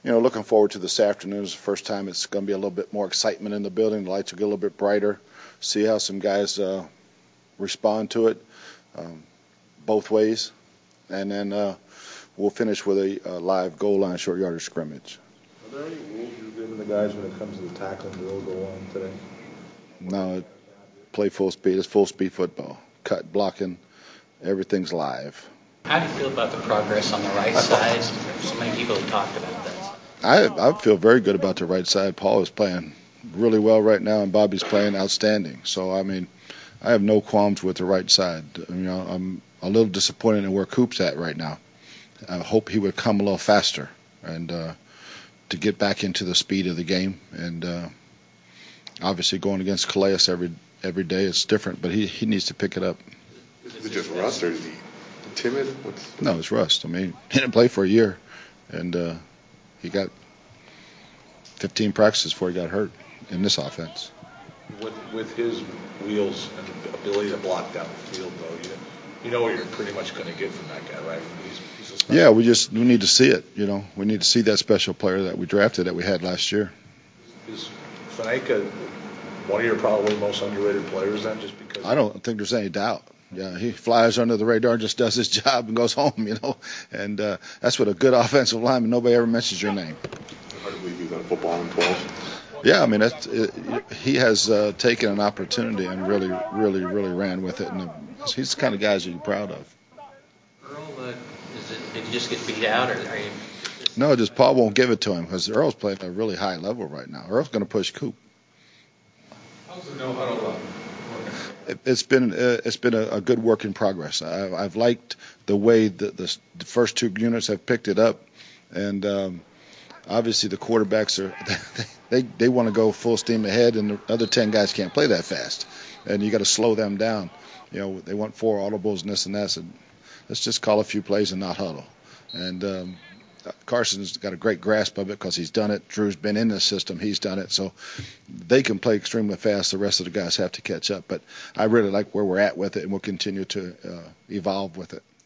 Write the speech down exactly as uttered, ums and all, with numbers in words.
you know, looking forward to this afternoon. It's the first time it's going to be a little bit more excitement in the building. The lights will get a little bit brighter. See how some guys uh, respond to it um, both ways. And then uh, we'll finish with a, a live goal line short yardage scrimmage. Are there any rules you're giving the guys when it comes to the tackling drill go on today? No, play full speed. It's full speed football. Cut, blocking, everything's live. How do you feel about the progress on the right side? So many people have talked about that. I, I feel very good about the right side. Paul is playing really well right now, and Bobby's playing outstanding. So, I mean, I have no qualms with the right side. You know, I'm a little disappointed in where Coop's at right now. I hope he would come a little faster and uh, to get back into the speed of the game. And uh, obviously going against Calais every every day is different, but he, he needs to pick it up. Is it just rust or is he timid? What's... No, it's rust. I mean, he didn't play for a year, and uh, he got fifteen practices before he got hurt in this offense. With, with his wheels and ability to block down the field, though, you, you know what you're pretty much going to get from that guy, right? He's, he's yeah, we just we need to see it. You know, we need to see that special player that we drafted that we had last year. Is Faneka one of your probably most underrated players then, just because? I don't think there's any doubt. Yeah, he flies under the radar, just does his job and goes home, you know. And uh, that's what a good offensive lineman, nobody ever mentions your name. Hard to believe he's on football in twelve. Yeah, I mean, that's, it, he has uh, taken an opportunity and really, really, really ran with it. And uh, he's the kind of guys that you're proud of. Earl, uh, is it, did you just get beat out, or are you? No, just Paul won't give it to him because Earl's playing at a really high level right now. Earl's going to push Coop. How's the no huddle working? It's been uh, it's been a, a good work in progress. I, I've liked the way the, the, the first two units have picked it up, and um, obviously the quarterbacks are they they want to go full steam ahead, and the other ten guys can't play that fast, and you got to slow them down. You know, they want four audibles and this and that. So let's just call a few plays and not huddle. And um, Carson's got a great grasp of it because he's done it. Drew's been in the system. He's done it. So they can play extremely fast. The rest of the guys have to catch up. But I really like where we're at with it, and we'll continue to uh, evolve with it.